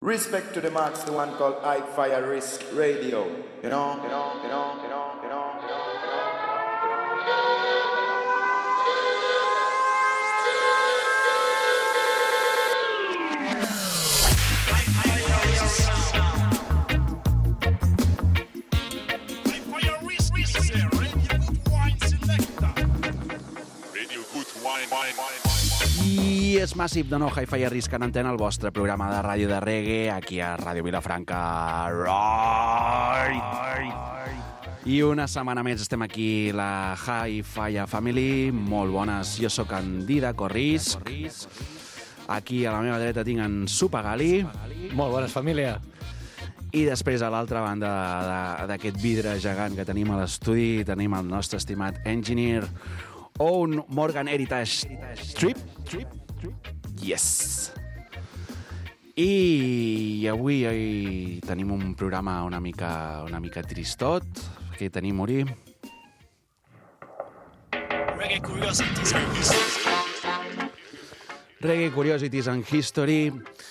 Respect to the max, the one called High Fire Risk Radio. You know. I és Massive de nou Hi-Fi a Risc en antena, el vostre programa de ràdio de reggae, aquí a Ràdio Vilafranca. I una setmana més estem aquí, la Hi-Fi Family. Molt bones, jo sóc en Dida Corris. Aquí a la meva dreta tinc en Supagali. Molt bones, família. I després, a l'altra banda d'aquest vidre gegant que tenim a l'estudi, tenim el nostre estimat engineer, Owen Morgan Heritage Strip. Yes. I avui tenim un programa una mica tristot. Aquí tenim Uri. Reggae Curiosities and History.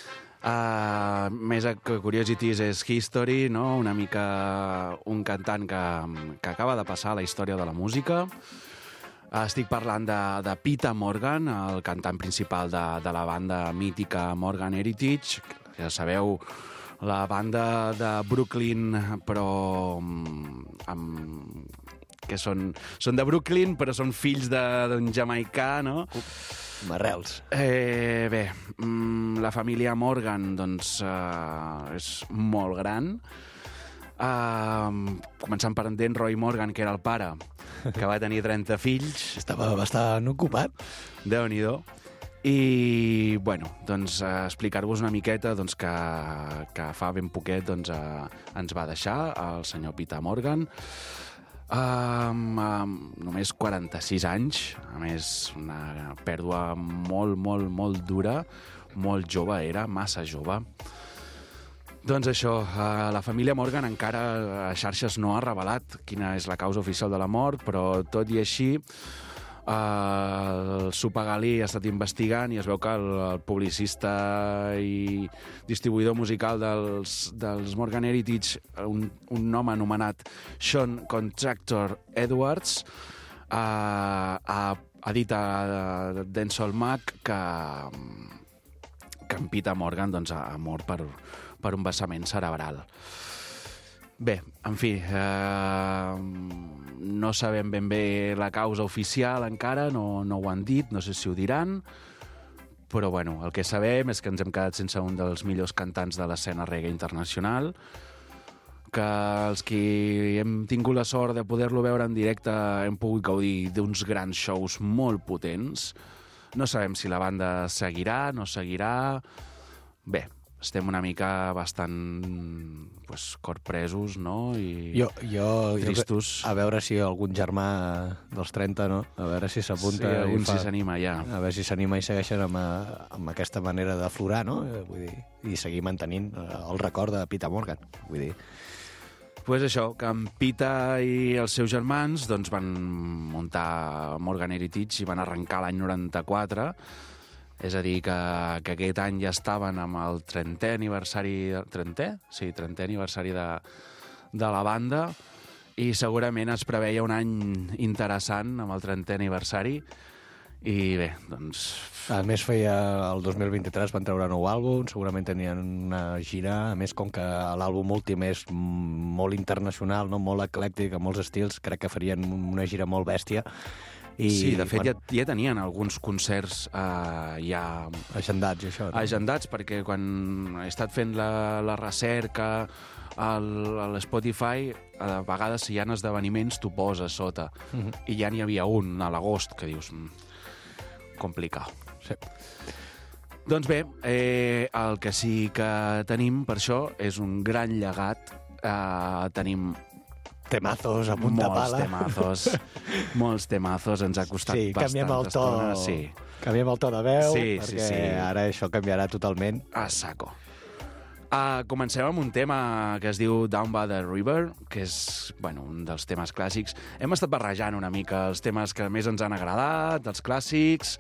Més que Curiosities és History, no? Una mica un cantant que acaba de passar a la història de la música. Estic parlant de Peter Morgan, el cantant principal de la banda mítica Morgan Heritage. Ja sabeu, la banda de Brooklyn, però que són de Brooklyn, però són fills d'un jamaicà, no? Marrels. Bé, la família Morgan, doncs, és molt gran. Començant per en Roy Morgan, que era el pare, que va tenir 30 fills. Estava bastant ocupat. Déu-n'hi-do. I, bueno, doncs, explicar-vos una miqueta doncs, que fa ben poquet doncs, ens va deixar el senyor Peter Morgan. Només 46 anys. A més, una pèrdua molt dura. Molt jove era, massa jove. Doncs això, la família Morgan encara a xarxes no ha revelat quina és la causa oficial de la mort, però tot i així el Supagali ha estat investigant i es veu que el publicista i distribuïdor musical dels Morgan Heritage, un home anomenat Sean Contractor Edwards, ha dit a Dancehall Mag que en Peter Morgan doncs, ha mort per un vessament cerebral. Bé, en fi, no sabem ben bé la causa oficial encara, no ho han dit, no sé si ho diran, però bueno, el que sabem és que ens hem quedat sense un dels millors cantants de l'escena reggae internacional, que els que hem tingut la sort de poder-lo veure en directe hem pogut gaudir d'uns grans shows molt potents. No sabem si la banda seguirà, no seguirà. Bé, estem una mica bastant corpresos, no? I tristos. A veure si algun germà dels 30, no? A veure si s'apunta. Sí, algun si s'anima, ja. A veure si s'anima i segueixen amb aquesta manera d'aflorar, no? Vull dir, i seguir mantenint el record de Peter Morgan. Vull dir... Pues això, que en Peter i els seus germans doncs, van muntar Morgan Heritage i van arrencar l'any 94. És a dir, que aquest any ja estaven amb el 30è aniversari... 30è? Sí, 30è aniversari de la banda, i segurament es preveia un any interessant amb el 30è aniversari. I bé, doncs... A més, el 2023 van treure un nou àlbum, segurament tenien una gira, a més, com que l'àlbum últim és molt internacional, no? Molt eclèctic, amb molts estils, crec que farien una gira molt bèstia. Sí, de fet, ja tenien alguns concerts ja... Agendats, això. No? Agendats, perquè quan he estat fent la recerca a l'Spotify, a vegades si hi ha esdeveniments t'ho posa sota. I ja n'hi havia un a l'agost que dius... complicat. Sí. Doncs bé, el que sí que tenim per això és un gran llegat. Tenim temazos a punta pala. Molts temazos, ens ha costat bastant estona. Sí, canviem el to de veu, perquè sí. Ara això canviarà totalment. A saco. Comencem amb un tema que es diu Down by the River, que és un dels temes clàssics. Hem estat barrejant una mica els temes que més ens han agradat, els clàssics.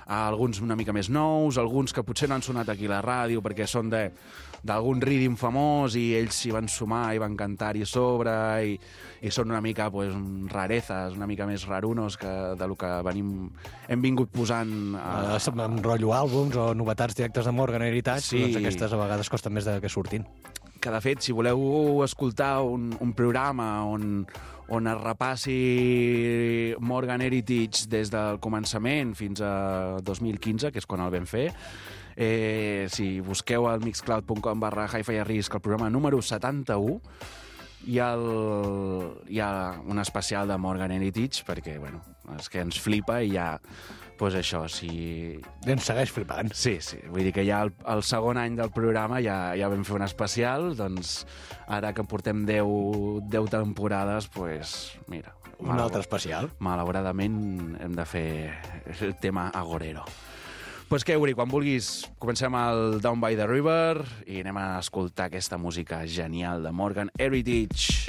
alguns una mica més nous, alguns que potser no han sonat aquí a la ràdio perquè són d'algun rídim famós i ells s'hi van sumar i van cantar-hi a sobre i són una mica pues, rarezas, una mica més rarunos que del que hem vingut posant... Amb rotllo àlbums o novetats directes de Morgan Heritage, sí. Doncs aquestes a vegades costen més que surtin. Que, de fet, si voleu escoltar un programa on es repassi Morgan Heritage des del començament fins a 2015, que és quan el vam fer, si busqueu al mixcloud.com/hi-fi-risk el programa número 71, hi ha un especial de Morgan Heritage, perquè, bueno, és que ens flipa i ja... Pues això, si... Ens segueix flipant. Sí, vull dir que ja el segon any del programa ja vam fer un especial, doncs ara que portem 10 temporades, pues mira... Un altre especial. Malauradament hem de fer el tema agorero. Pues què, Uri, quan vulguis comencem el Down by the River i anem a escoltar aquesta música genial de Morgan Heritage.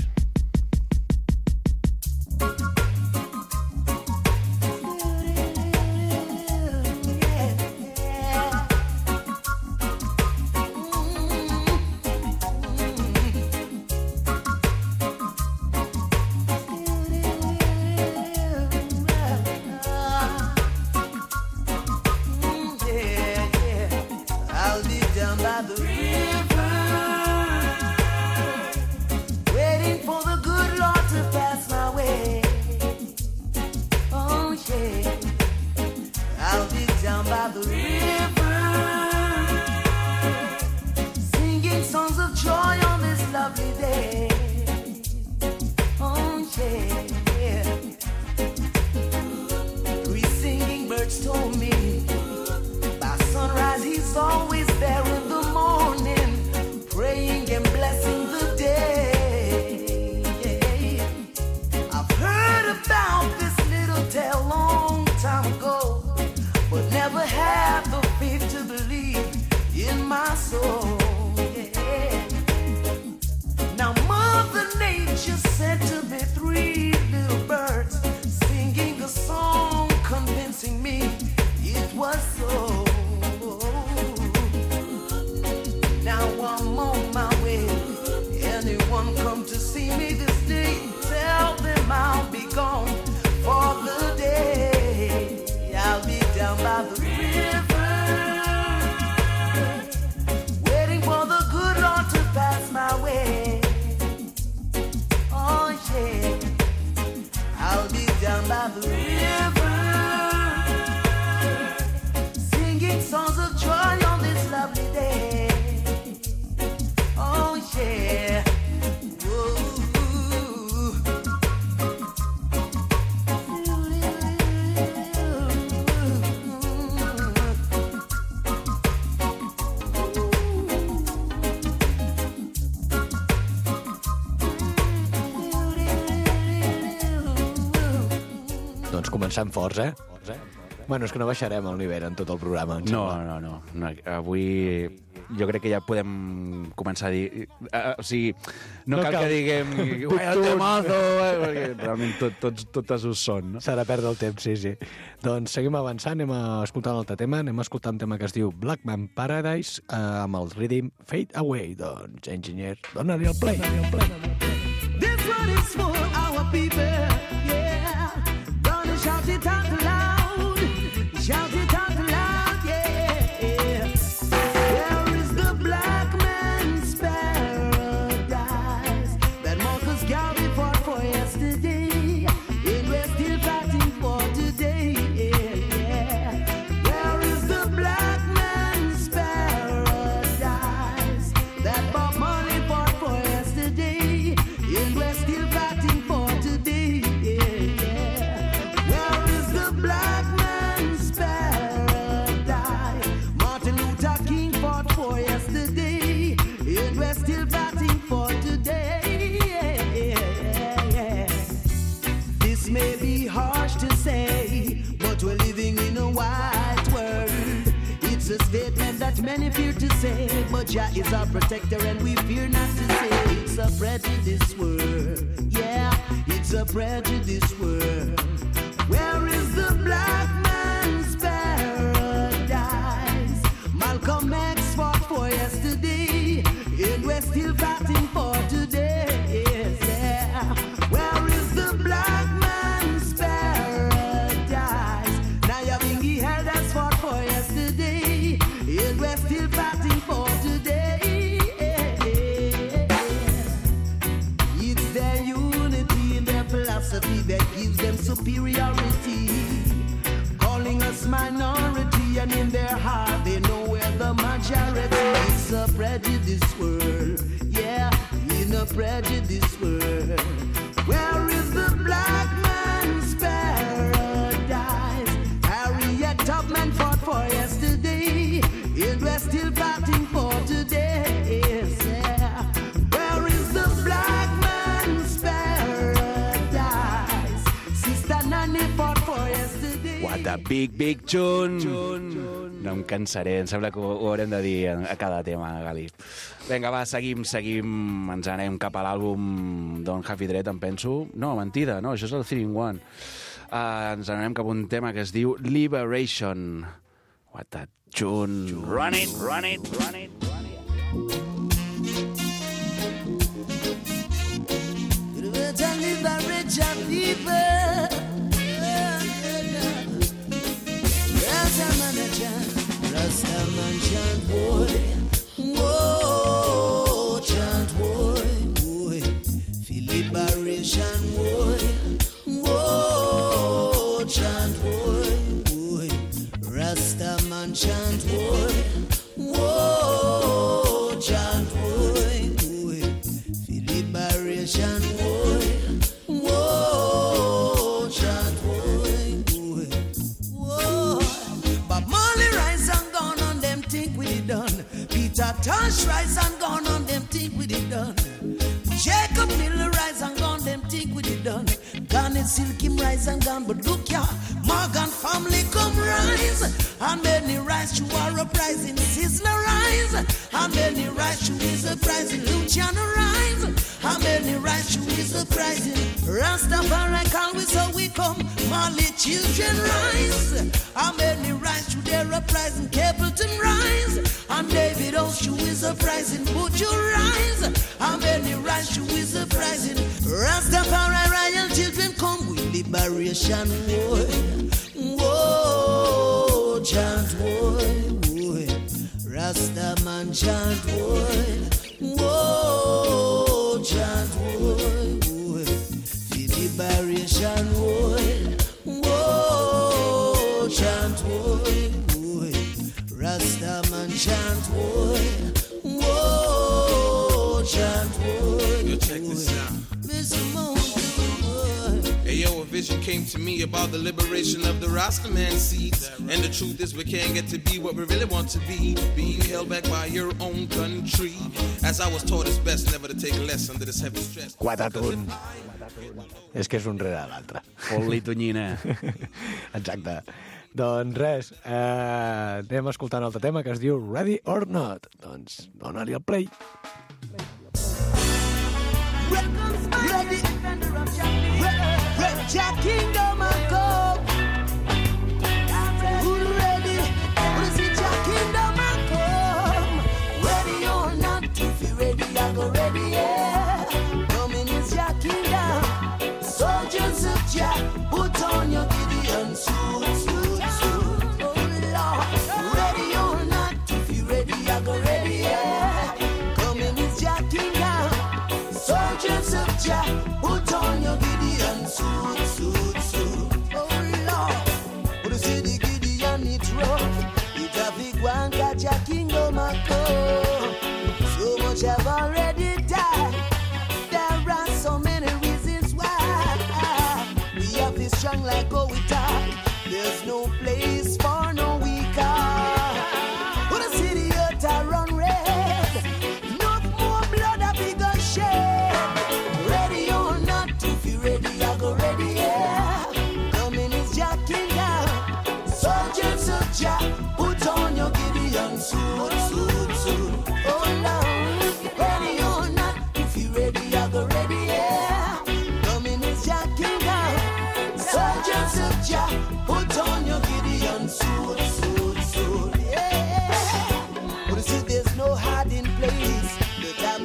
Començant forts, Bueno, és que no baixarem el nivell en tot el programa, em sembla. No. Avui jo crec que ja podem començar a dir... o sigui, no cal que diguem el temazo, perquè realment totes ho són, no? S'ha de perdre el temps, sí. Doncs seguim avançant, anem a escoltar un altre tema, anem a escoltar un tema que es diu Black Man Paradise amb el rhythm Fade Away. Doncs, enginyer, dona-li el play. This one is for our people, yeah. Gonna shout it out loud, shout it out loud, yeah. Where is the black man's paradise that Marcus Garvey fought for yesterday, and we're still fighting for today, yeah. Where is the black man's paradise that Bob Marley fought for yesterday, and we're still fighting for today, yeah. Where is the black man's paradise Martin Luther King fought for yesterday, and we're still fighting for today, yeah. This may be harsh to say, but we're living in a white world. It's a statement that many fear to say, but Jah is our protector and we fear not to say. It's a prejudice world, yeah, it's a prejudice world. Where is the black man's paradise still fighting for today. Yes, yeah. Where is the black man's paradise? Now you're being held as fought for yesterday, and we're still fighting for today. It's their unity and their philosophy that gives them superiority, calling us minority, and in their heart they know we're the majority. It's a prejudiced world, yeah, in a prejudiced world. Where is the black man's paradise? Harriet Tubman fought for yesterday, and we're still fighting for today. Yes, yeah. Where is the black man's paradise? Sister Nanny fought for yesterday. What a big tune. No em cansaré, em sembla que ho haurem de dir a cada tema, Gali. Vinga, va, seguim. Ens anem cap a l'àlbum Don't Have It Dread, em penso. No, mentida, no, això és el 3-in-1. Ens anem cap a un tema que es diu Liberation. What a tune. Run it. Liberation people. Rastaman chant boy, whoa, chant boy, feel liberation boy, whoa, chant boy, Rastaman chant boy, whoa, chant boy, feel liberation boy, whoa, chant boy, whoa. But Molly rise and gone on them think we it done. Peter Tosh rise and gone on them think we it done. Jacob Miller rise and gone them think we it done. Garnet Silkim rise and gone, but look ya, Morgan family come rise. And many rise to our uprising, Sizzler rise. And many rise to his uprising, Luciano rise. And many rise to his uprising, Rastafari call we so we come. Molly children rise. And many rise to their uprising, Capleton rise. And David Oshu is uprising, Buju rise. And many rise to his uprising, Rastafari royal children come with liberation war. Whoa, chant boy, Rastaman chant boy, whoa, chant boy, liberation boy, whoa, chant boy, Rastaman chant boy, whoa, chant boy. Yo, check this out. Hey yo, a vision came to me about the liberation of the Rastaman seeds. And the truth is we can't get to be what we really want to be, being held back by your own country. As I was taught, it's best never to take less under this heavy stress. Quatatun. És que és un rere l'altre. Fot-li tonyina. Exacte. Doncs res, anem escoltant un altre tema que es diu Ready or Not. Doncs dona-li el play. Ready, Jack Kingdom and come. Who ready? Wanna see Jack Kingdom and come? Ready or not? If you ready, I go ready, yeah. Coming is Jack Kingdom. Soldiers of Jack, put on your Gideon suit. Oh Lord, ready or not? If you ready, I go ready, yeah. Coming is Jack Kingdom. Soldiers of Jack, put on your Gideon suit. Oh Lord, when you see the Gideon, it's rough. It's a big one, got Jack Kingdom and come. So much have already died. There are so many reasons why. We have this strong like go we talk. There's no place for no weaker. When you see the earth I run red, no more blood a bigger shed. Ready or not, if you ready, I go ready, yeah. Coming is Jack Kingdom. Soldiers of Jack, put on your Gideon suit. Oh Lord, ready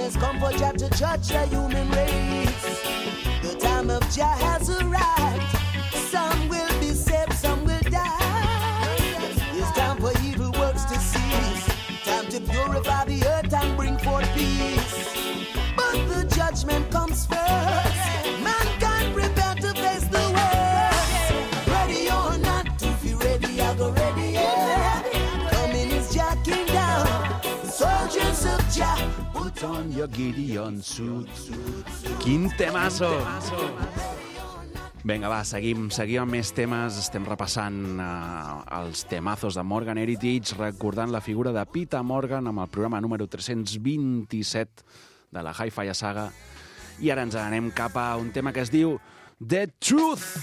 has come for Jah to judge the human race. The time of Jah has arrived. Some will be saved, some will die. It's time for evil works to cease. Time to purify the earth and bring forth peace. But the judgment comes first. Mankind prepare to face the worst. Ready or not, if you ready, I go ready, yeah. Coming is Jah Kingdom. Soldiers of Jah, put on your Gideon suit. Quin temazo! Vinga, va, seguim amb més temes. Estem repassant els temazos de Morgan Heritage, recordant la figura de Peter Morgan amb el programa número 327 de la Hi-Fi Saga. I ara ens anem cap a un tema que es diu The Truth.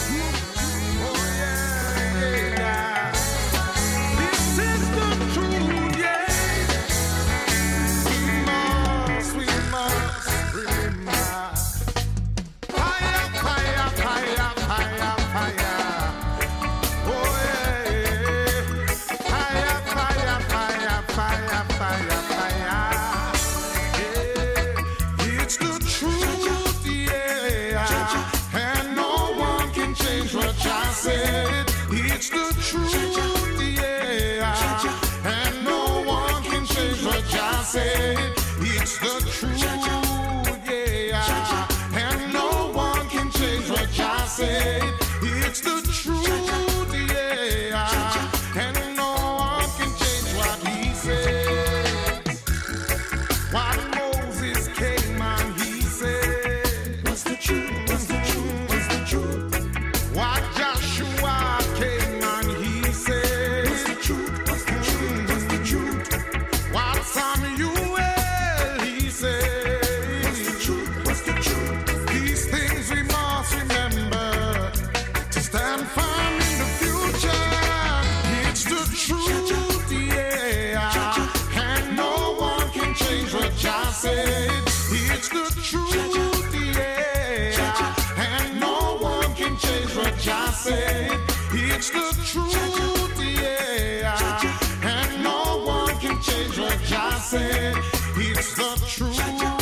It's the truth, yeah, and no one can change what Jah said. It's the truth, yeah, and no one can change what Jah said. It's the truth, yeah, and no one can change what He said. While Moses came and he said, what's the truth? What's the truth? What's the truth? What Joshua came and he said, what's the truth? What's the truth? What's the truth? What Samuel he said, what's the truth? What's the truth? These things we must remember to stand firm in the future. It's the truth, yeah, and no one can change what Jah said. It's the truth, yeah, and no one can change what Jah said. It's the truth, yeah, and no one can change what Jah said. It's the truth, yeah,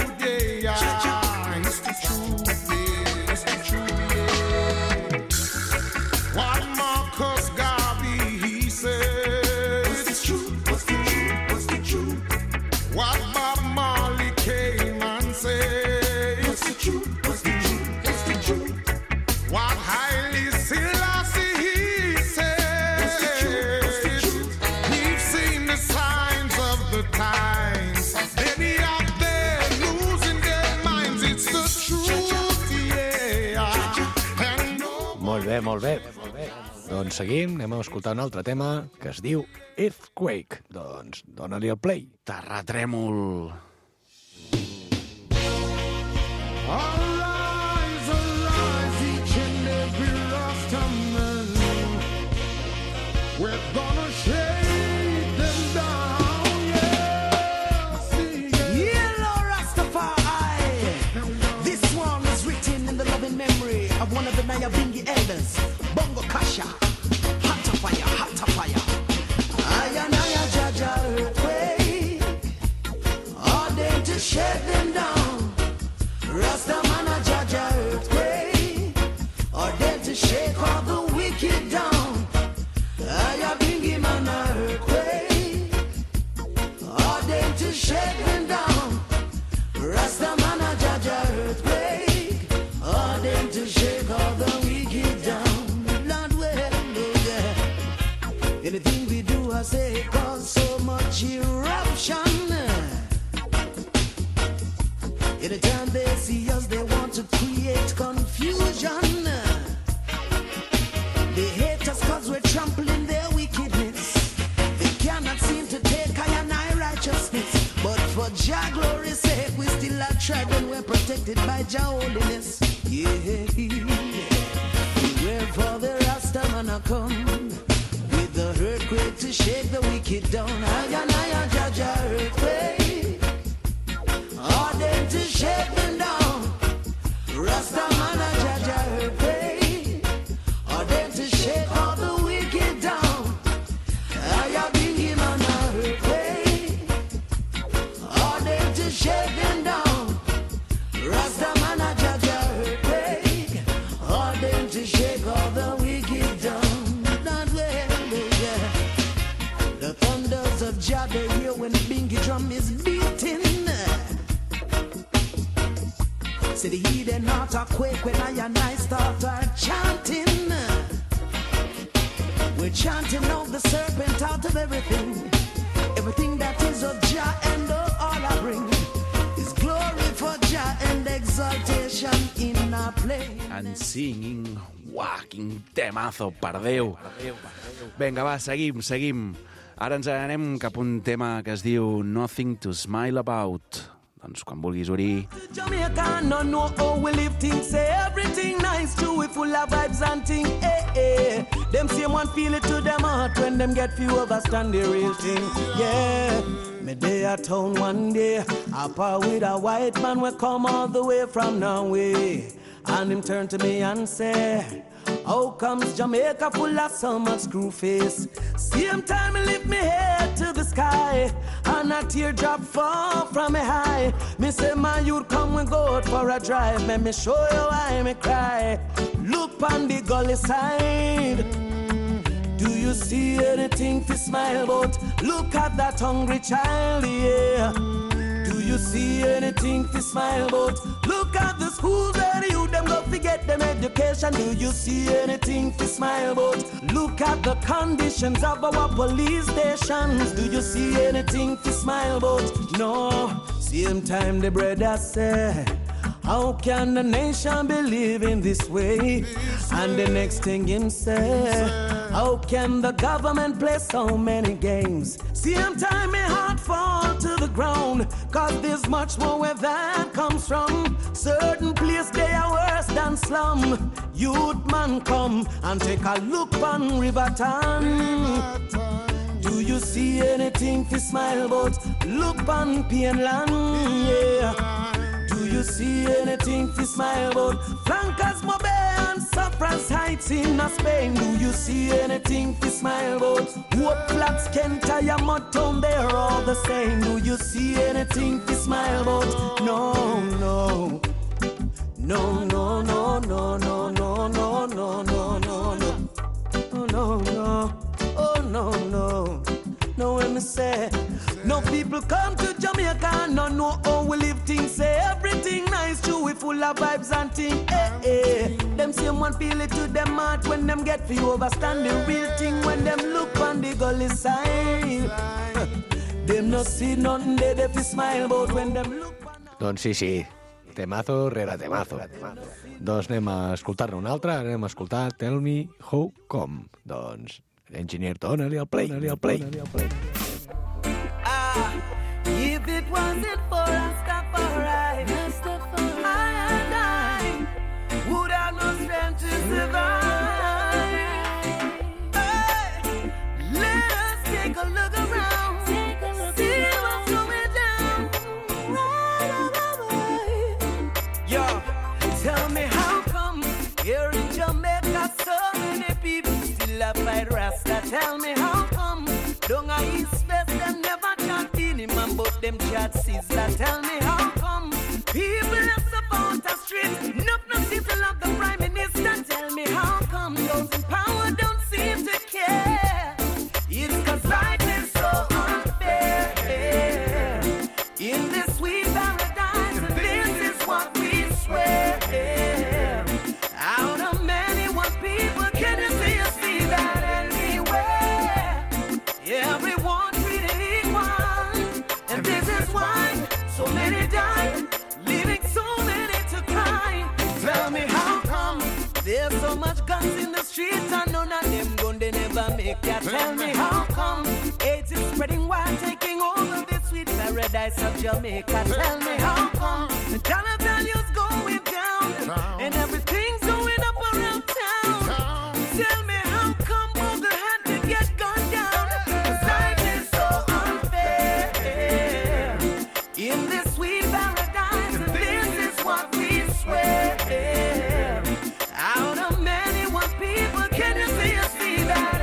it's the truth, yeah, it's the truth, yeah. What Marcus Garvey he said, what's the truth? What's the truth? What's the truth? What Bob Marley came and said, what's the truth? What's the truth? What's the truth? What Haile Selassie he said, what's the truth? What's the truth? We've seen the signs of the times. Many out there losing their minds. It's the truth, yeah. And no. Molt bé, molt bé. Doncs seguim, anem a escoltar un altre tema que es diu Earthquake. Doncs dona-li el play. Terratrèmol. Arise, arise, each and every Rastaman. We're gonna shake them down, yeah. See, Yeah, Lord Rastafari. This one is written in the loving memory of one of the Nyabingi elders, Bongo Kasha. Hot fire, hot fire. Ayanaya Jaja earthquake. All them to shake them down. Rastamana Jaja earthquake. All them to shake all the wicked down. Ayabingi mana earthquake. All them to shake them down. Rastamana Jaja earthquake. All them to shake all the wicked down. Lord, well, oh yeah. Anything we do, I say, cause so much eruption. Anytime they see us, they want to create confusion. They hate us cause we're trampling their wickedness. They cannot seem to take I and I righteousness. But for Jah glory's sake, we still are tried and we're protected by Jah holiness. Yeah. Beware for the Rastaman come with the earthquake to shake the wicked down. I and Jah Jah earthquake. All them to shake them down. Rastaman Jah Jah earthquake. All them to shake all the wicked down. I have been him on a earthquake. All them to is shaking down. Rastaman a judge a earthquake. All them to shake all the wicked down. Not well, yeah. The thunders of Jah they hear when the bingy drum is beating. See the heathen heart a quake when I and I start our chanting. We're chanting out the serpent out of everything. Everything that is of Jah and all I bring is glory for Jah and exaltation in our place. And singing, uah, quin temazo, per Déu. Vinga, va, seguim. Ara ens anem cap a un tema que es diu Nothing to Smile About. Doncs quan vulguis, Uri. Jamaica no know how we live things. Say everything nice too, we full of vibes and things. Them same one feel it to them heart when them get few overstand the real thing. Yeah, me day at town one day, up with a white man we come all the way from Norway, and him turn to me and say, how comes Jamaica full of so much screw face? Same time I lift me head to the sky, and a teardrop fall from me high. Me say, man, you'd come and go out for a drive. Let me show you why me cry. Look on the gully side. Do you see anything to smile about? Look at that hungry child, yeah. Do you see anything to smile about? Look at the schools where the youth them go forget them education. Do you see anything to smile about? Look at the conditions of our police stations. Do you see anything to smile about? No. Same time the brother said, how can the nation be living this way? And the next thing him say, how can the government play so many games? Same time my heart fall to the ground, cause there's much more where that comes from. Certain place they are worse than slum. Youth man come and take a look on Riverton. Do you see anything to smile about? Look on Pienland, yeah. Do you see anything to smile about? Flankers, Mobe and Cyprus Heights in Spain. Do you see anything to smile about? Wood Flats, Kentire, Mudtown, they're all the same. Do you see anything to smile about? No, no. No, no, no, no, no, no, no, no, no, no, no. Oh, no, no. Oh, no, no. No, when me say, no people come to Jamaica and no know how we live things. Say everything nice too, we full of vibes and things. Them same one feel it to them heart when them get for you overstand the real thing. When them look on the gully side, them no see nothing they fi smile about when them look on. Doncs sí, temazo rere temazo. Doncs anem a escoltar-ne un altre, anem a escoltar Tell Me How Come. Doncs, Engineer, dona-li el play. If it wasn't for Rastafari, I and I would have no strength to survive. Hey, let us take a look around, see what's going down. Yo, tell me how come here in Jamaica so many people still a fight Rasta? Tell me how come down a East West them never chat in him and but them chat Sizzla. Tell me how come people are support the street, no people of the Prime Minister. Tell me how come those in power don't seem to care. It's cause life is so unfair in this sweet paradise, and this is what we swear. Out of many one people, can you see that anywhere? Everyone treated equal, and this is why so many die, leaving so many to cry. Tell me how come there's so much guns in the streets and none of them gun they never make it. Tell me how come AIDS is spreading wide, taking over this sweet paradise of Jamaica. Tell me how come the dollar value's going down and everything's going up around town. Tell me how come Google had to get gunned down. Cause life is so unfair in this sweet paradise, and this is what we swear. Out of many one people, can you see that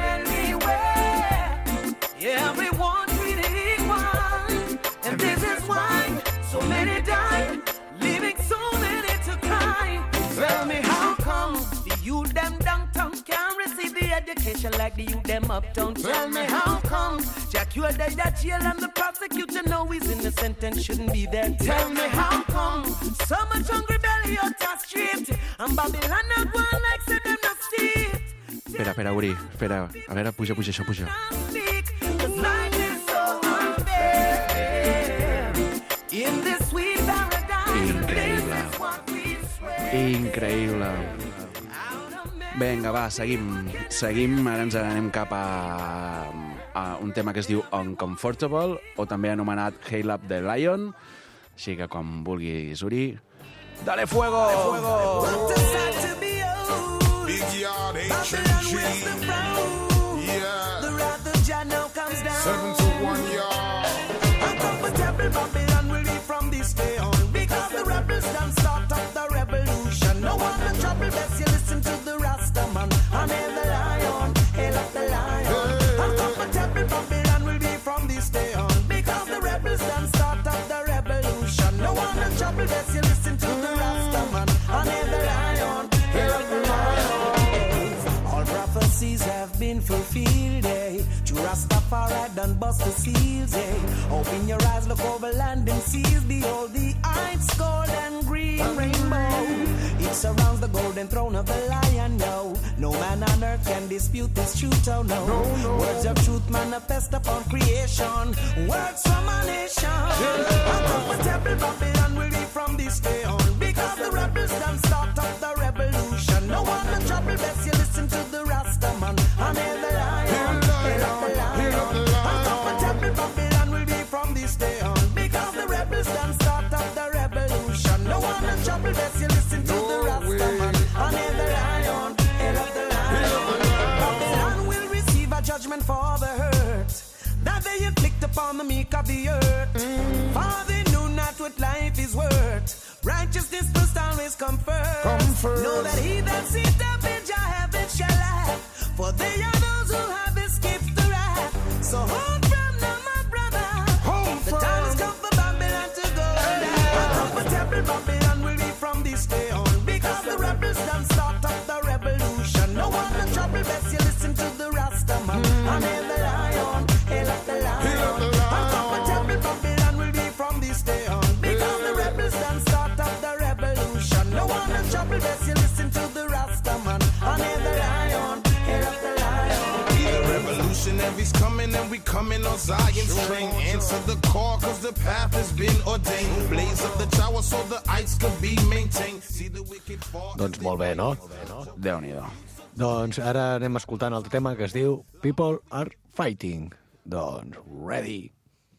anywhere? Everyone treated equal, and this is why so time, living so many to crime. Tell me how come the youth them downtown can't receive the education like the youth them uptown? Tell me how come Jack, you are dead at jail and the prosecutor know he's innocent and shouldn't be there. Tell me how come so much hungry belly out the street and Babylon not one like say them not see it. Espera, Uri, espera. A veure, puja això, puja. Increïble. Vinga, va, seguim. Ara ens anem cap a un tema que es diu Uncomfortable, o també anomenat Hail Up the Lion. Així que quan vulguis, Uri, dale fuego! Big yard, HMG. Yeah. The wrath of Jah now comes down. 7 to 1 yard. Uncomfortable Babylon will be from this day on. Because the rebels done start up the revolution. No one in trouble, best you listen to the Rasta man. And hail the lion, hail up the lion. Uncomfortable Babylon will be from this day on. Because the rebels done start up the revolution. No one in trouble, best you listen to the Rasta man. And hail the lion, hail up the lion. All prophecies have been fulfilled, eh? To Rastafari done bust the seals, eh? Open your eyes, look over land and seas. Behold the heights, gold and green rainbow. It surrounds the golden throne of the lion, no. No man on earth can dispute this truth, oh no. Words of truth manifest upon creation. Words from a nation. Uncomfortable Babylon will be from this day on. Because the rebels done start up the revolution. No one in trouble, best you listen to the Rasta man. And hail the lion, hail up the lion. Uncomfortable Babylon will be from this day on. Because the rebels done start up the revolution. No one in trouble, best you listen to the Rasta man. And hail the lion, hail up the lion. Babylon will receive a judgment for the hurt that they inflict upon the meek of the earth. For they knew not what life is worth. Righteousness must always come first. Know that he that sitteth up in Jah heaven shall laugh. For they are those who have escaped the wrath. So hold firm now, my brother. The time has come for Babylon to go down. Uncomfortable Babylon will be from this day on. Because the rebels done start up the revolution. No one in trouble, best you listen to the Rasta man. And hail the lion, hail up the lion. Uncomfortable Babylon will be from this day on. Because the rebels done start up the revolution. No one in trouble, best you listen to the Rasta man. And hail the lion, hail up the lion. The revolutionaries coming and we coming on Zion's string. Answer the call cause the path has been ordained. Blaze up the tower so the ice could be maintained. See the wicked fall. Doncs molt bé, no? Déu-n'hi-do. Doncs ara anem escoltant el tema que es diu People Are Fighting. Doncs, ready.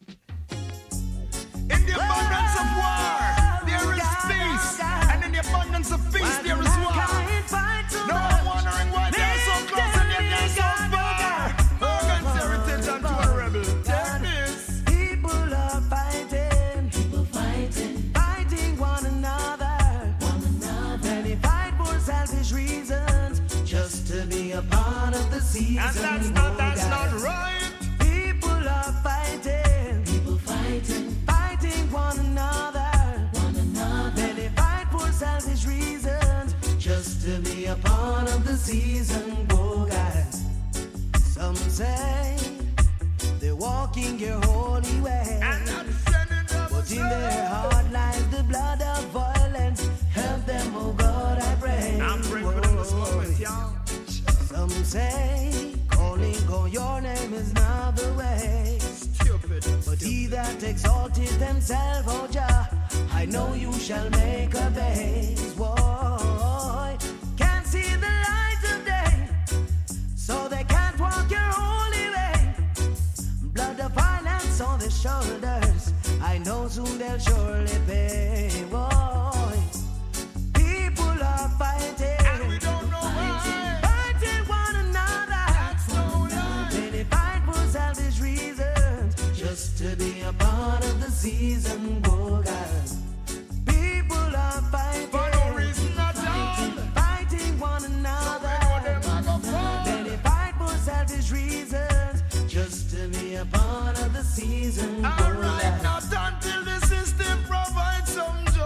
In the abundance of war, there is peace. And in the abundance of peace, there is war. No one wondering why they are so close and yet they are so far. Against heritage and to a rebel. Take this. People are fighting. Fighting one another. Many fight for selfish reasons, just to be a part of the season. And that's not right. People are fighting. Fighting one another. Many fight for selfish reasons, just to be a part of the season. Oh, guys. Some say they're walking your holy way, but in their heart lies the blood of violence. Help them, oh God, I pray. I'm praying for them this moment, y'all. Some say calling on your name is not the way. Stupid. But he that exalted himself, oh Jah, I know you shall make a base. Boy, can't see the light of day, so they can't walk your holy way. Blood of violence on their shoulders, I know soon they'll surely pay. Boy, people are fighting. And we don't know why. Fighting one another. They fight for selfish reasons, just to be a part of the season. Oh, guys. People are fighting. For no reason at all. Fighting one another. They fight for selfish reasons, just to be a part of the season. Alright, not until the system provides some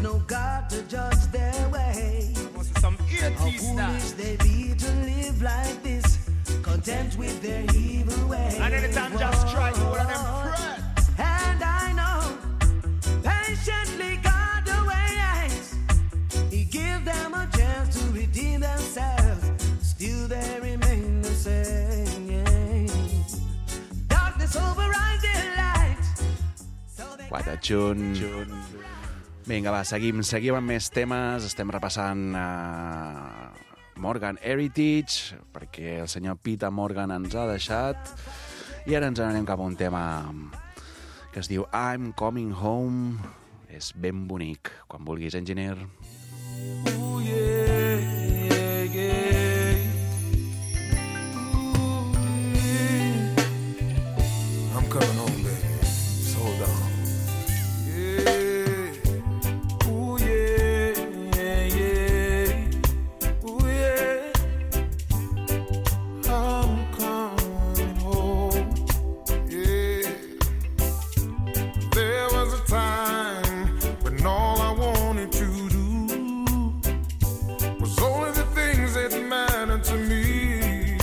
no God to judge their way. Some How foolish they be to live like this, content with their evil ways. And anytime just try to hold them fret. And I know patiently God awaits. He give them a chance to redeem themselves. Still they remain the same. Darkness overrides their light. So they Guata, Jun. Vinga, va, seguim amb més temes. Estem repassant Morgan Heritage, perquè el senyor Peter Morgan ens ha deixat. I ara ens anem cap a un tema que es diu I'm Coming Home. És ben bonic. Quan vulguis, enginyer. Ooh, yeah, yeah, yeah. Ooh, yeah. I'm coming home, baby. Just hold on. Yeah. Ooh, yeah, yeah, yeah. Ooh, yeah. I'm coming home. Yeah. There was a time when all I wanted to do was only the things that mattered to me.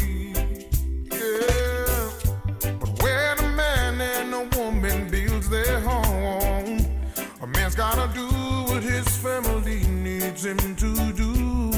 Yeah. But when a man and a woman builds their home, a man's gotta do what his family needs him to do.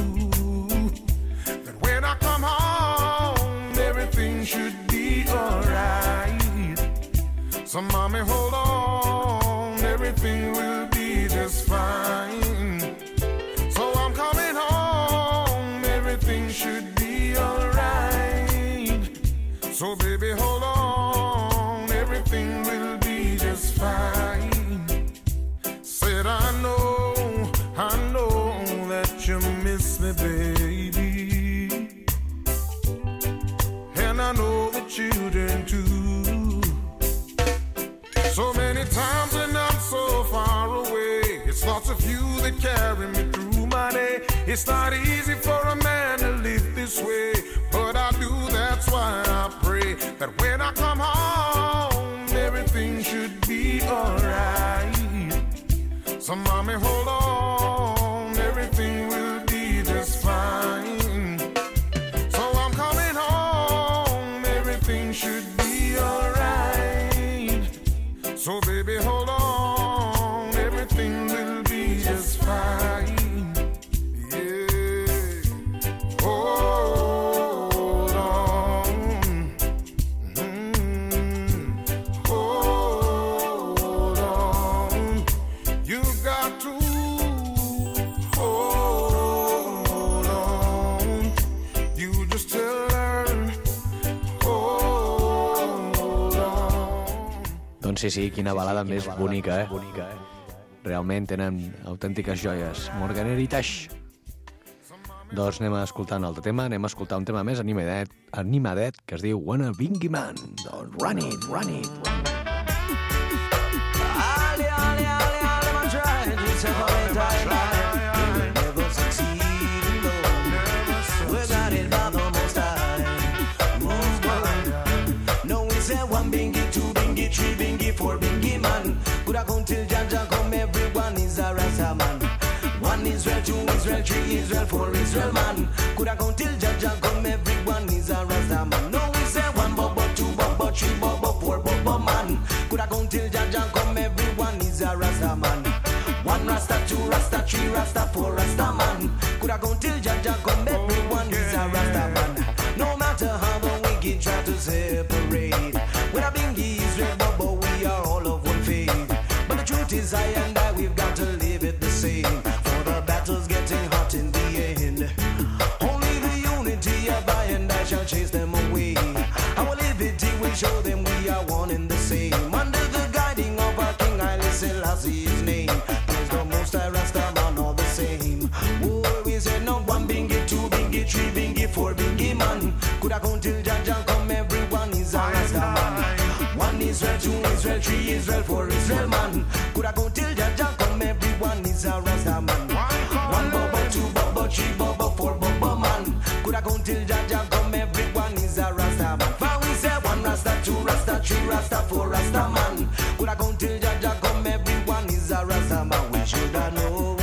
That when I come home, everything should be alright. So mommy, hold on, everything will be just fine. So I'm coming home, everything should be alright. So baby, hold on, everything will be just fine. Said I know that you miss me, baby. And I know the children too. So many times and I'm so far away. It's lots of you that carry me through my day. It's not easy for a man to live this way, but I do, that's why I pray that when I come home, everything should be alright. So mommy, hold on, everything will be just fine. So I'm coming home, everything should be alright. So baby, hold on, everything will be just fine. Yeah. Hold on. Hold on. You got to hold on. You just tell her, hold on. Doncs sí, quina balada més bonica, eh? Realment tenen autèntiques joies. Morgan Heritage. Doncs anem a escoltar un altre tema, anem a escoltar un tema més animadet, que es diu Wanna Bingy Man. Doncs run it, run it. Ali, ali, ali, ali, my try to separate our life. We will never succeed, no. We got it by the most high. Most one. No, we say one bingy, two bingy, three bingy, four bingy man. Could I come till Jaja come, everyone is a Rasta man. One Israel, two Israel, three Israel, four Israel man. Could I come till Jaja come, everyone is a Rasta man. No, we say one bubba, two bubba, three bubba, four bubba man. Could I come till Jaja come, everyone is a Rasta man. One Rasta, two Rasta, three Rasta, four Rasta man. Could I come till Jaja come, everyone is a Rasta man. No matter how the wicked try to separate, with a bingy Israel bubba, we are all of one faith. But the truth is I and I, we've got to live it the same. For the battle's getting hot in the end. Only the unity of I and I shall chase them away. Our liberty will show them we are one and the same. Under the guiding of our King Haile Selassie's name. Praise the Most High Rasta man all the same. Oh, we said no one bingy, two bingy, three bingy, four bingy man. Could I come till Jaja come, everyone is a Rasta man. One Israel, two Israel, three Israel, four Israel man. Could I go till Jaja come, everyone is a Rasta man. One bubba, two bubba, three bubba, four bubba man. Could I go till Jaja come, everyone is a Rasta man. For we say one Rasta, two Rasta, three Rasta, four Rasta man. Could I go till Jaja come, everyone is a Rasta man. We should have known.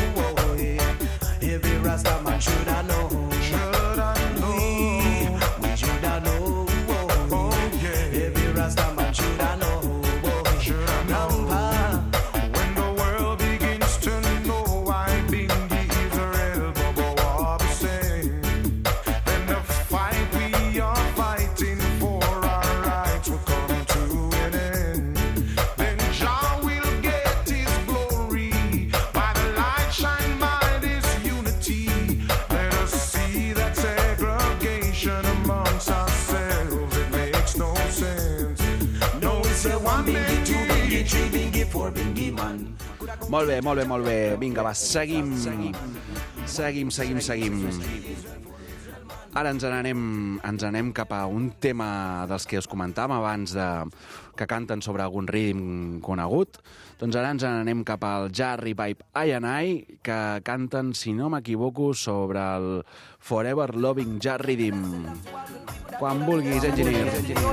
Molt bé, molt bé, molt bé. Vinga, va, seguim. Ara ens anem cap a un tema dels que us comentàvem abans que canten sobre algun ritme conegut. Doncs ara ens anem cap al Jarry Vibe I&I, que canten, si no m'equivoco, sobre el Forever Loving Jarry Rhythm. Quan vulguis, enginyer.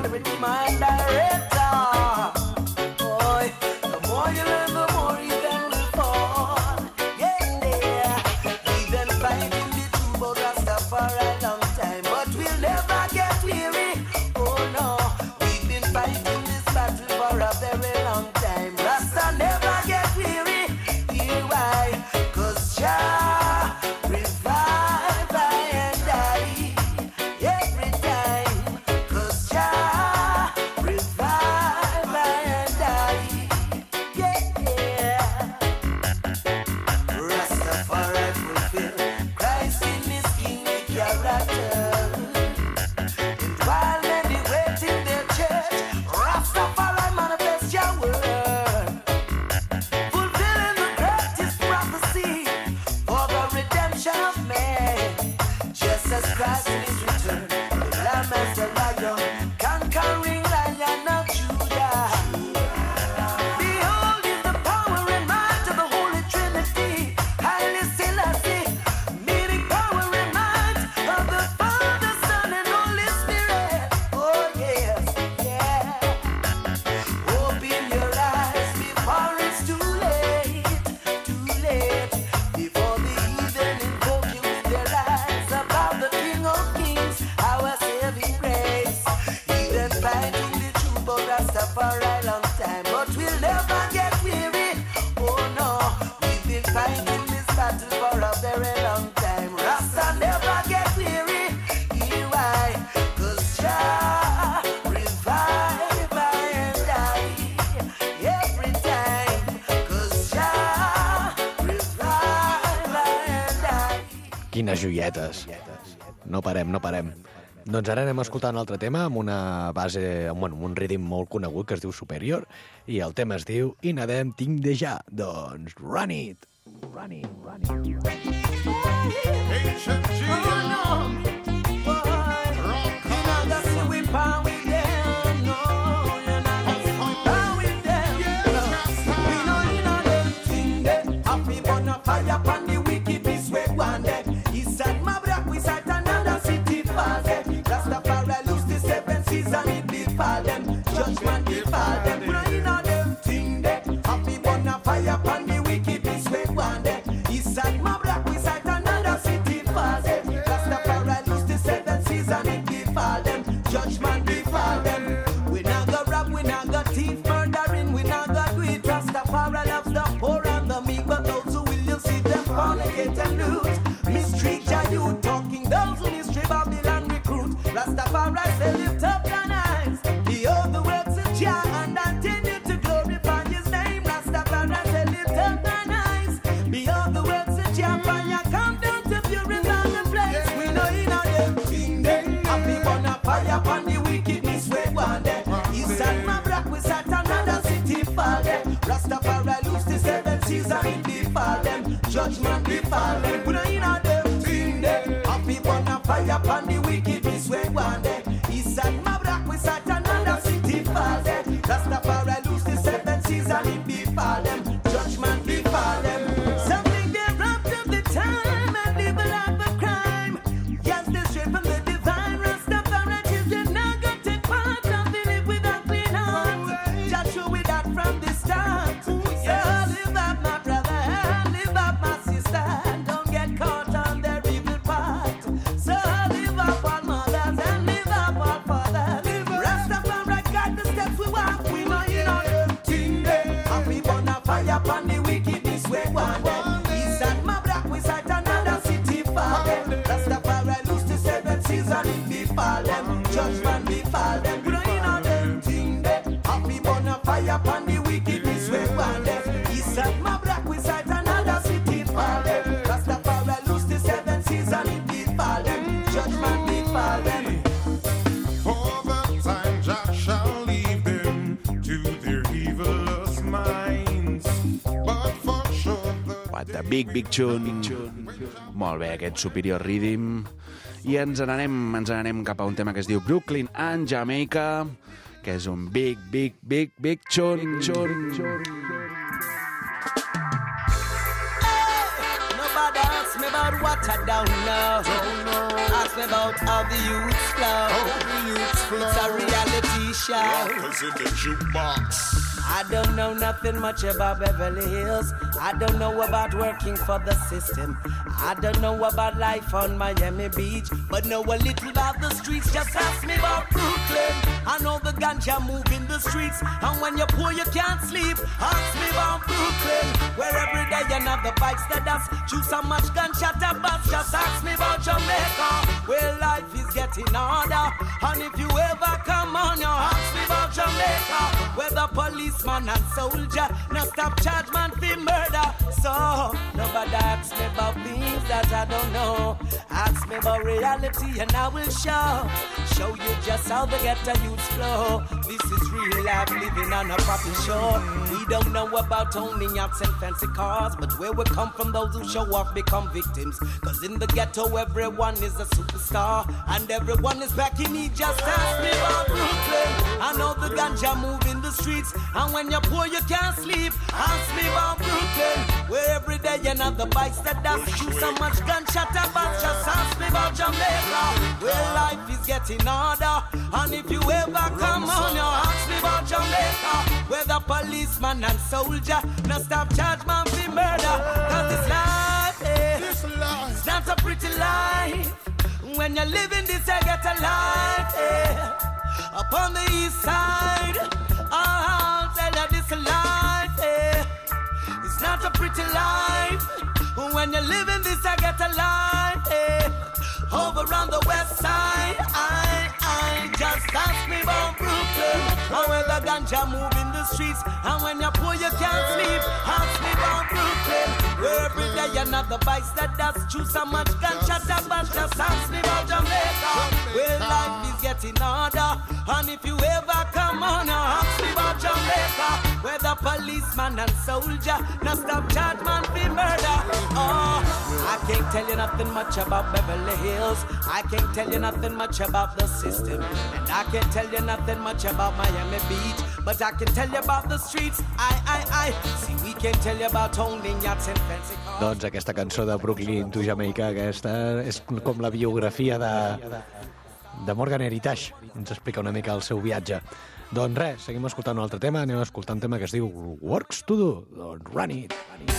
Quines joietes. No parem. Doncs ara anem a escoltar un altre tema amb una base, amb un ritme molt conegut que es diu Superior, i el tema es diu Inadem tinc déjà. Doncs run it. Judgment befall them, crying on them thing there. Happy bona fire upon the wickedness we want them. East side my black, we side another city falls them. Rastafari lose the 7 seas and it befall them. Judgment befall them. We not go rob, we not go thief, murdering, we not go do it. Rastafari loves the poor and the meek, but those who will you see them fornicate and loot. Mistreat your youth, talking those who mistreat Babylon recruit. Rastafari say lift up thine eyes. Behold the works of Jah and continue to glorify his name. Rastafari say lift up thine eyes. Behold the works of Jah, fire come down to purify the place. We know in a them thing there. Happy bona fire upon the wickedness we want there. East and my black we sat another city fall there. Rastafari lose the 7 seas and it befall them. Judgment befall them. We know in a them thing there. Happy bona fire upon the wickedness we want there. East and my black we sat another city fall there. Rastafari lose the 7 seas and it befall them. Judgment befall them. Something they're up to the time and live a life of crime. Yes, the straight from the divine. Rastafari children not gonna take part of it live without clean hands. Just show we that from the start. So live up my brother, live up my sister. Don't get caught on their evil part. So live up on mothers and live de Big Big Tune. Molt bé, aquest Superior Rhythm. I ens n'anem cap a un tema que es diu Brooklyn and Jamaica, que és un big tune. Nobody asks me about what I don't know. Ask me about how the youths flow. It's a reality show. Rockers in the jukebox. I don't know nothing much about Beverly Hills. I don't know about working for the system. I don't know about life on Miami Beach, but know a little about the streets. Just ask me about Brooklyn. I know the ganja move in the streets, and when you're poor you can't sleep. Ask me about Brooklyn, where every day another bites the dust. Chew so much gunshot to bust. Just ask me about Jamaica, where life is getting harder. And if you ever come on, you ask me about Jamaica, where the policeman and soldier no stop charge man for murder. So nobody asks me about things that I don't know. Ask me about reality and I will show you just how the ghetto youths flow. This is real life living on a poppy shore. We don't know about owning yachts and fancy cars, but where we come from, those who show off become victims. Cause in the ghetto everyone is a superstar, and everyone is back in need. Just ask me about Brooklyn. I know the ganja move in the streets, and when you're poor you can't sleep. Ask me about Brooklyn, where every day another bites the dust. Shoot so much gunshot about. Just ask me about Jamaica, where life is getting harder. And if you ever come on, you ask me about Jamaica, where the policeman and soldier no stop charge man for murder. Cause this life, it's not a pretty life. When you're living this, you get a life, up on the east side, I'll tell you this life, it's not a pretty life. When you're living this, I get a life, over on the west side. I just ask me about Brooklyn, and where the ganja move in the streets, and when you're poor you can't sleep. Ask me about Brooklyn, where every day another bites the dust. Chew so much gunshot about. Just ask me about Jamaica, where life is getting harder. And if you ever come on, ask me about Jamaica, where the policeman and soldier no stop charge man for murder. Oh, I can't tell you nothing much about Beverly Hills. I can't tell you nothing much about the system, and I can't tell you nothing much about Miami Beach, but I can tell you about the streets. I see, we can tell you about owning yachts and fancy cars. Doncs aquesta cançó de Brooklyn to Jamaica, aquesta és com la biografia de Morgan Heritage. Ens explica una mica el seu viatge. Doncs res, seguim escoltant un altre tema, anem escoltant un tema que es diu Works to Do. Doncs run it.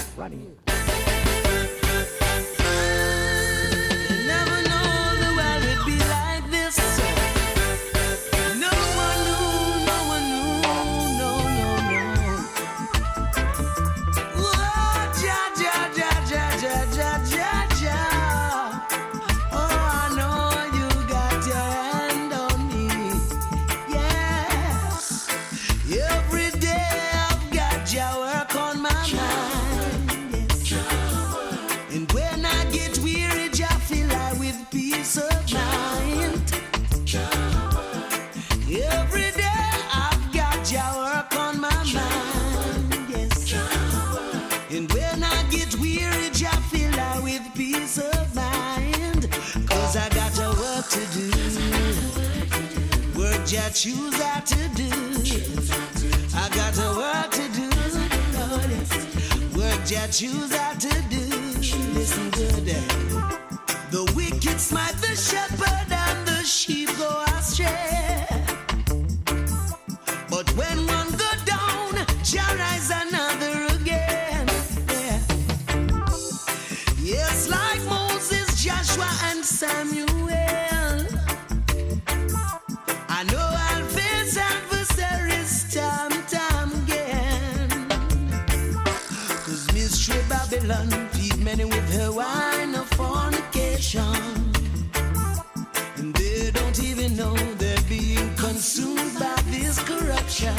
That choose that to do. I got to work to do. Work that choose that to do. Listen good. The wicked smite the shepherd and the sheep go astray. But when one go down, shall rise another again. Yeah. Yes, like Moses, Joshua and Samuel. I know I'll face adversaries time again. 'Cause Mystery Babylon feed many with her wine of fornication, and they don't even know they're being consumed by this corruption.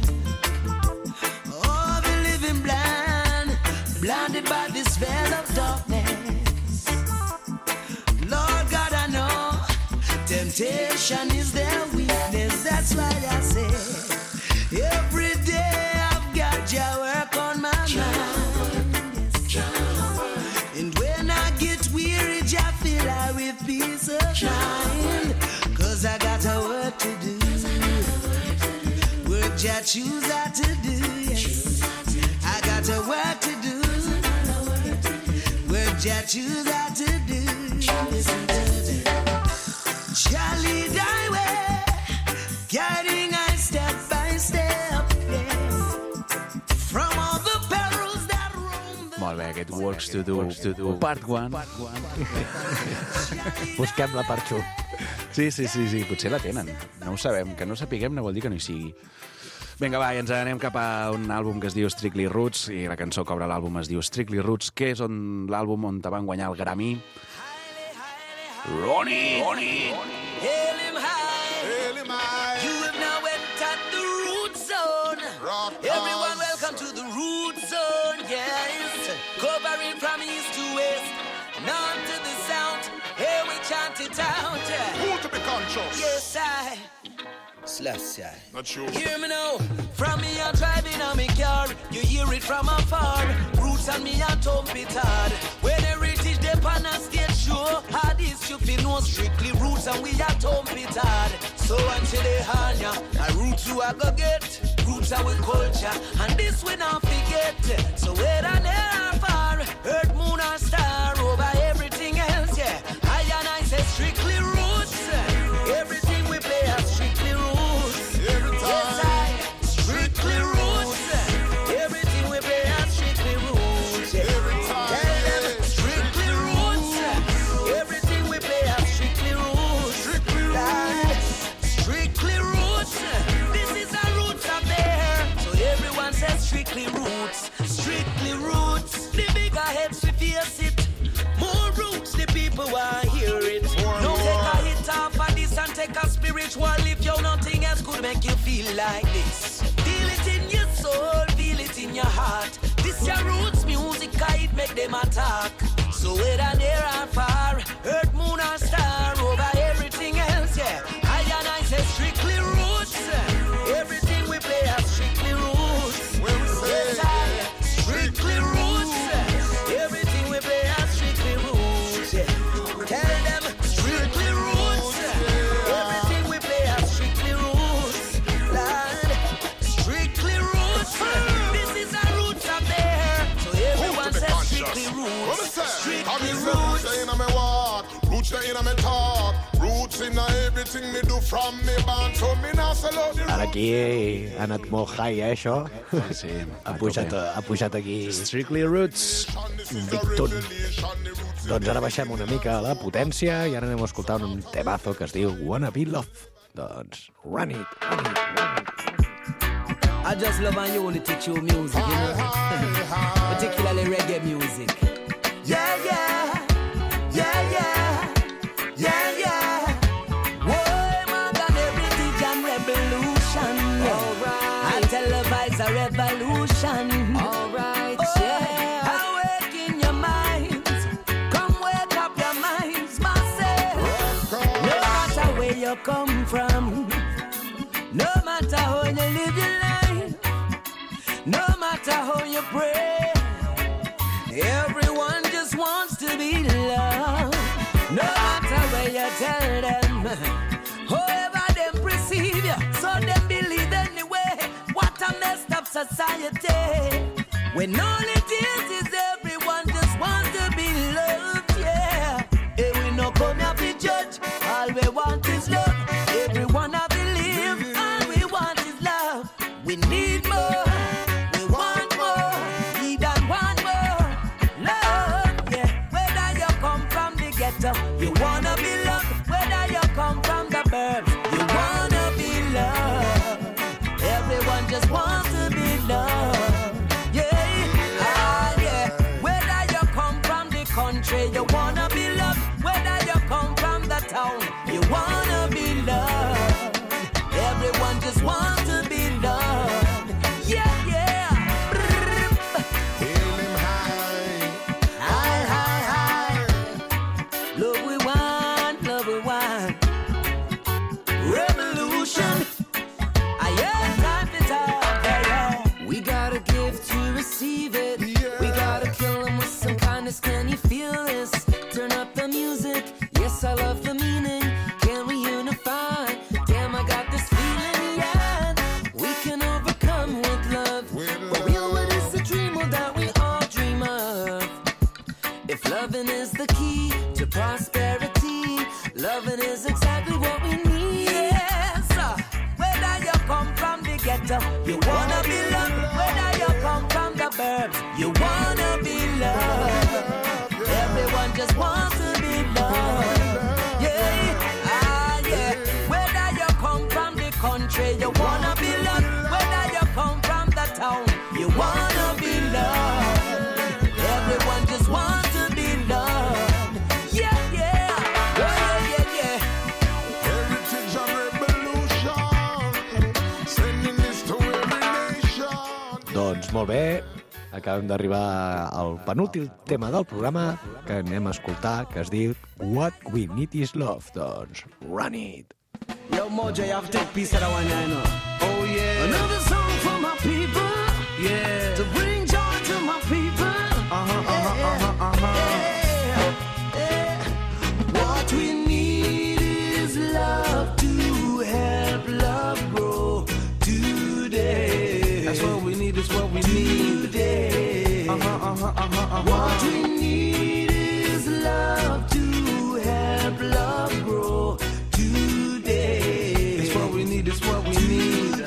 Oh, they're living blinded by this veil of darkness. Lord God, I know temptation is their weakness. That's why I say every day I've got your work on my mind. swear it, I fill her with peace of mind. Cause I got a work to do. Work I choose how to do. Yes. I got a work to do. Work I choose how to do. Charlie Dyway, guiding I step by step, yeah. From all the perils that roam the... Molt bé, aquest Works to Do, part 1. Busquem la part 1. Sí, potser la tenen. No ho sabem. Que no sapiguem no vol dir que no hi sigui. Vinga, va, i ens anem cap a un àlbum que es diu Strictly Roots, i la cançó que obre l'àlbum es diu Strictly Roots, que és l'àlbum on te van guanyar el Grammy. Ronnie! Hail him high. You have now entered the root zone. Everyone welcome to the root zone, yes. Covering from east to west, north to the south. Here we chant it out. Who to be conscious? Yes, I. Slash, I. Not you. Hear me now. From me I'm driving on me car. You hear it from afar. Roots and me a thump it hard. When heritage they pan a stage show, hard is you feel no strictly roots and we a thump it hard. So until they hanya, a roots you a go get. Roots are with culture and this we not forget. So whether near or far, earth, moon or star, over everything else, yeah. I and I say strictly roots. Everything we play are strictly roots. Every time. Yes, I strictly roots. Everything we play are strictly roots. Every time. Tell them strictly roots. Everything we play are strictly roots. Strictly roots. Strictly roots. This is our roots up there. So everyone says strictly roots. Strictly roots. The bigger heads we face it. More roots the people want hear it. No take a hit off of this and take a spiritual. If you nothing else could make you feel like this. Feel it in your soul, feel it in your heart. This your roots music, it make them attack. So whether near or far, earth, moon or star, over everything else, yeah. I and I say strictly roots. Everything we play are strictly roots. When we say Yes, I strictly roots. Everything we play are strictly roots. Tell them strictly roots. Everything we play are strictly roots. Lord, strictly roots. This is our roots up there. So everyone says strictly What me roots. say? Strictly Roots roots. they in me walk, roots they in me talk, roots in everything me do from me born. So me now sell out the Ara roots. aquí ha anat molt high, això. Sí, Ha pujat aquí Strictly Roots. This is Big a tune. revelation, the roots. Doncs ara baixem una mica la potència i ara anem a escoltar un temazo que es diu Wanna Be Love. Doncs run it. I just love and unity true music, you know. Particularly reggae music. Yeah, yeah. Yeah, yeah. Yeah, yeah. Whoa, more than heritage and revolution. Alright. I televise a revolution. Alright, yeah. Awaken your minds. Come wake up your minds, myself. No matter where you come from. No matter how you live your life, no matter how you pray, everyone just wants to be loved. No matter where you tell them, however them perceive you, so them believe anyway. What a messed up society, when all it is everyone just wants to be loved, yeah. Hey, we no come here to judge, all we want is love. Everyone have to live, all we want is love. We need more, we want more, need and want more love, yeah. Whether you come from the ghetto, you wanna be loved. Whether you come from the burbs, you wanna be loved. Everyone just wants to be loved, yeah, ah, yeah. Whether you come from the country, you wanna be loved. Whether you come from the town, you wanna be loved. Everyone just wants to be loved. Yeah, yeah. Hail him high. High, high, high. Love we want, love we want. Revolution. I am time to talk, yeah, yeah. We gotta give to receive it. Yeah. We gotta kill them with some kindness. Can you feel this? Turn Loving is the key to prosperity. Loving is exactly what we need. Yes, whether you come from the ghetto, you wanna be loved. Whether you come from the burbs, you wanna be loved. Everyone just wants to be loved. Whether you come from the country, you wanna be loved. Whether you come from the town, you wanna be loved. Everyone just wants to be loved. Yeah. Heritage and revolution, sending this to every nation. Doncs molt bé, acabem d'arribar al penúltim tema del programa que anem a escoltar, que es diu What We Need Is Love. Doncs, run it! Yo, Mojo, you have to take piece of that one, I know. Oh yeah. Another song for my people. Yeah. To bring joy to my people. What we need is love to help love grow today. That's what we need. It's what we need. Today. What we need is love to help love grow today. It's what we need. It's what we need.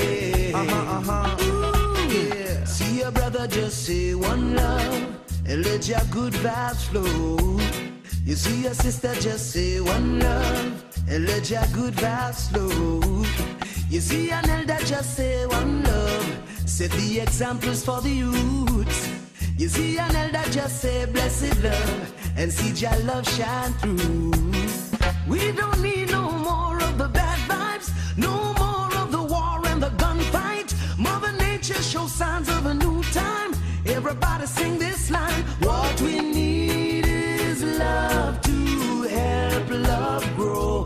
Yeah. See your brother, just say one love and let your good vibes flow. You see your sister, just say one love and let your good vibes flow. You see an elder, just say one love. Set the examples for the youths. You see an elder, just say blessed love and see your love shine through. We don't need no more of the bad vibes, no more of the war and the gunfight. Mother Nature shows signs of a new time. Everybody sing this line. What we need is love to help love grow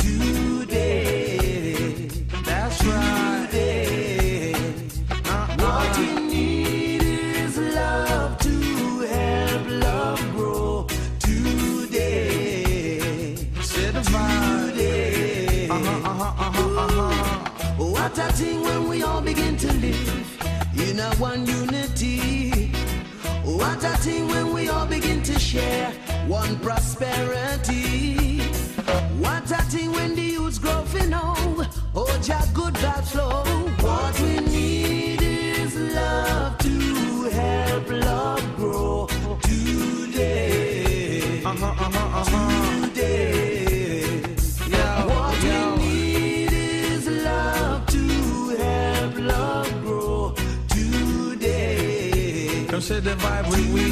today. That's right. Today. What we need is love to help love grow today. Set the vibe. Today. What a thing when we all begin to live in a one unity. What a thing when we all begin to share one prosperity. What a thing when the youths grow to know, oh, your good vibes flow. What we need is love to help love grow today. Today. What we need is love to help love grow today. Come set the vibe with we.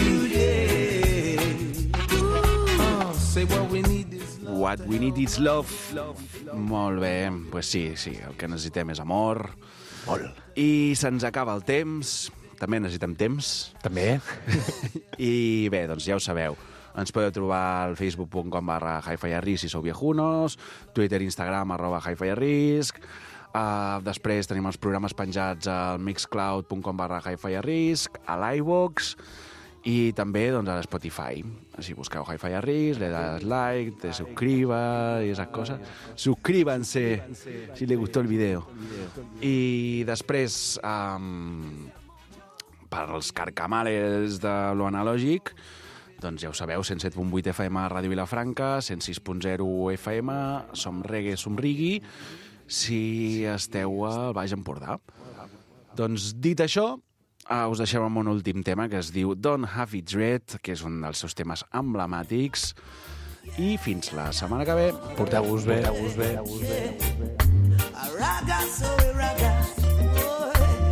Say what we need is love. What we need is love. Molt bé, pues sí, el que necessitem és amor. Molt. I se'ns acaba el temps, també necessitem temps. També. I bé, doncs ja ho sabeu. Ens podeu trobar al facebook.com/hi-fi-a-risk si sou viejunos, Twitter, Instagram, @hi-fi-a-risk. Després tenim els programes penjats al mixcloud.com/hi-fi-a-risk, a l'iVoox i també doncs, a Spotify. Si busqueu Hi-Fi-a-Risk, le das like, te suscriba y esas cosas. Suscríbanse si les gustó el video. I després, per als carcamales de lo analògic, doncs ja ho sabeu, 107.8 FM a Ràdio Vilafranca, 106.0 FM, som reggae, som rigui, si esteu al Baix Empordà. Doncs dit això, us deixem amb un últim tema que es diu Don't Have It Dread, que és un dels seus temes emblemàtics, i fins la setmana que ve. Porteu-vos bé. Raga, so raga. Oh,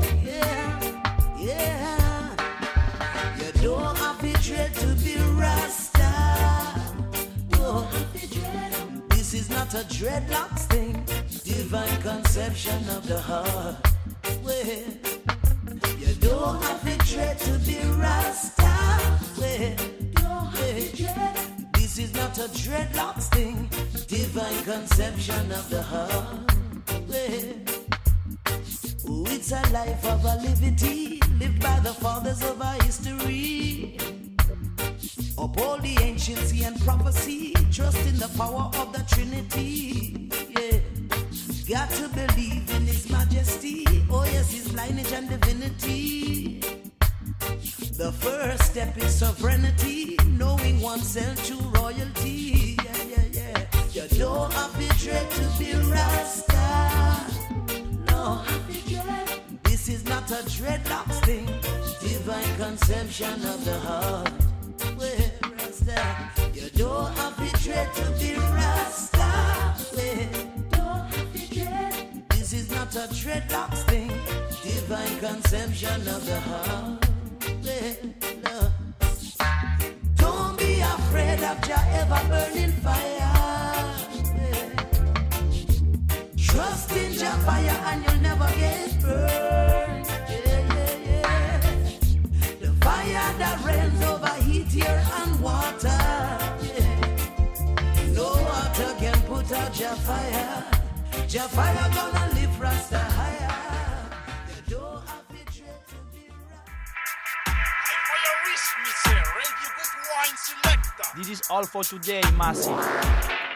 yeah. You don't have to dread to be Rasta. Oh, this is not a dreadlocks thing. Divine conception of the heart. Well, you don't have to dread to be Rasta. Well, this is not a dreadlocks thing. Divine conception of the heart. Well, oh, it's a life of a liberty lived by the fathers of our history. Uphold the anciency and prophecy, trust in the power of the Trinity. Yeah, got to believe in His majesty. Oh yes, His lineage and divinity. The first step is sovereignty, knowing oneself to royalty. Yeah, yeah, yeah. You don't have to dread to be Rasta. No, this is not a dreadlocks thing. Divine conception of the heart. Well, Rasta, you don't have to dread to be Rasta. Well, this is not a dreadlocks thing. Divine conception of the heart. Well, don't be afraid of your ever burning fire. Trust in your fire and you'll never get burned. Yeah, yeah, yeah. The fire that rains over heat, air and water. Yeah. No water can put out your fire. Your fire gonna lift Rasta higher. You don't have to dread to be This is all for today, Massive.